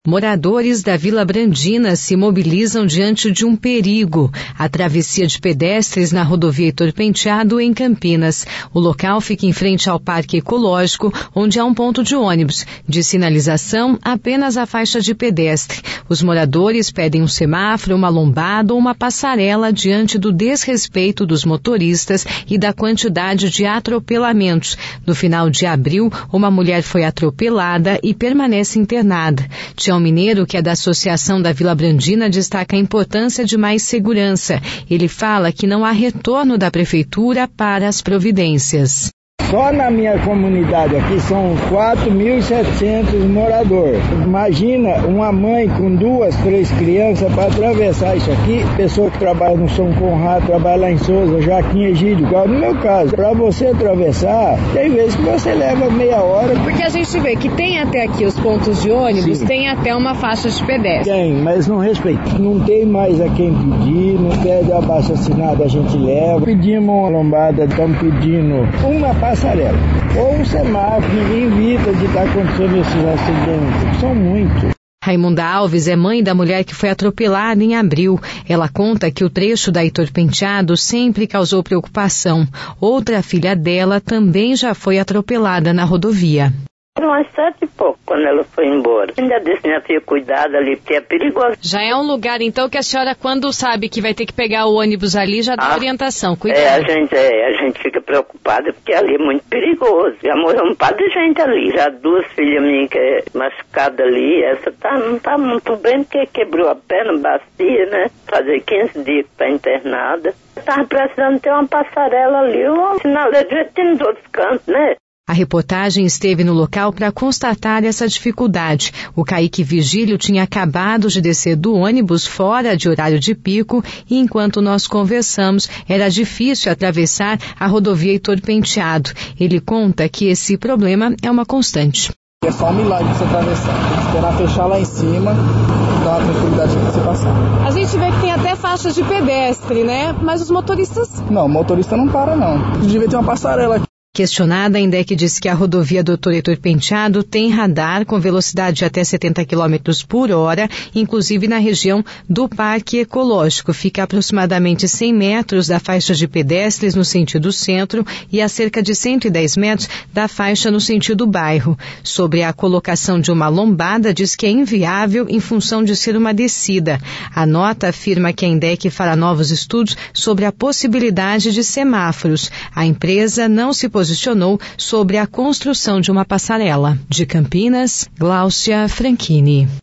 Moradores da Vila Brandina se mobilizam diante de um perigo: a travessia de pedestres na rodovia Heitor Penteado, em Campinas. O local fica em frente ao Parque Ecológico, onde há um ponto de ônibus. De sinalização, apenas a faixa de pedestre. Os moradores pedem um semáforo, uma lombada ou uma passarela diante do desrespeito dos motoristas e da quantidade de atropelamentos. No final de abril, uma mulher foi atropelada e permanece internada. Tião Mineiro, que é da Associação da Vila Brandina, destaca a importância de mais segurança. Ele fala que não há retorno da Prefeitura para as providências. Só na minha comunidade aqui são 4.700 moradores. Imagina uma mãe com 2, 3 crianças para atravessar isso aqui. Pessoa que trabalha no São Conrado, trabalha lá em Souza, Joaquim Egídio, igual no meu caso. Para você atravessar, tem vezes que você leva meia hora. Porque a gente vê que tem até aqui os pontos de ônibus, sim, tem até uma faixa de pedestre. Tem, mas não respeita. Não tem mais a quem pedir, não pede abaixo assinado, a gente leva. Pedimos uma lombada, estamos pedindo uma passarela ou um semáforo. Ninguém evita de estar acontecendo esses acidentes, são muitos. Raimunda Alves é mãe da mulher que foi atropelada em abril. Ela conta que o trecho da Heitor Penteado sempre causou preocupação. Outra filha dela também já foi atropelada na rodovia. Era umas 7 e pouco quando ela foi embora. Ainda disse, minha filha, cuidado ali, porque é perigoso. Já é um lugar, então, que a senhora, quando sabe que vai ter que pegar o ônibus ali, já dá orientação, cuidado. A gente fica preocupada, porque ali é muito perigoso. Já morreu um par de gente ali. Já 2 filhas minhas que é machucada ali. Essa não tá muito bem, porque quebrou a perna, bacia, né? Fazer 15 dias que tá internada. Tava precisando ter uma passarela ali, um sinaleiro tem nos outros cantos, né? A reportagem esteve no local para constatar essa dificuldade. O Kaique Vigílio tinha acabado de descer do ônibus fora de horário de pico e, enquanto nós conversamos, era difícil atravessar a rodovia Heitor Penteado. Ele conta que esse problema é uma constante. É só um milagre você atravessar. Tem que esperar fechar lá em cima, dar uma tranquilidade para você passar. A gente vê que tem até faixas de pedestre, né? Mas os motoristas... Não, o motorista não para, não. Devia ter uma passarela aqui. Questionada, a INDEC diz que a rodovia Dr. Heitor Penteado tem radar com velocidade de até 70 km por hora, inclusive na região do Parque Ecológico. Fica a aproximadamente 100 metros da faixa de pedestres no sentido centro e a cerca de 110 metros da faixa no sentido bairro. Sobre a colocação de uma lombada, diz que é inviável em função de ser uma descida. A nota afirma que a INDEC fará novos estudos sobre a possibilidade de semáforos. A empresa não se posicionou sobre a construção de uma passarela. De Campinas, Gláucia Franchini.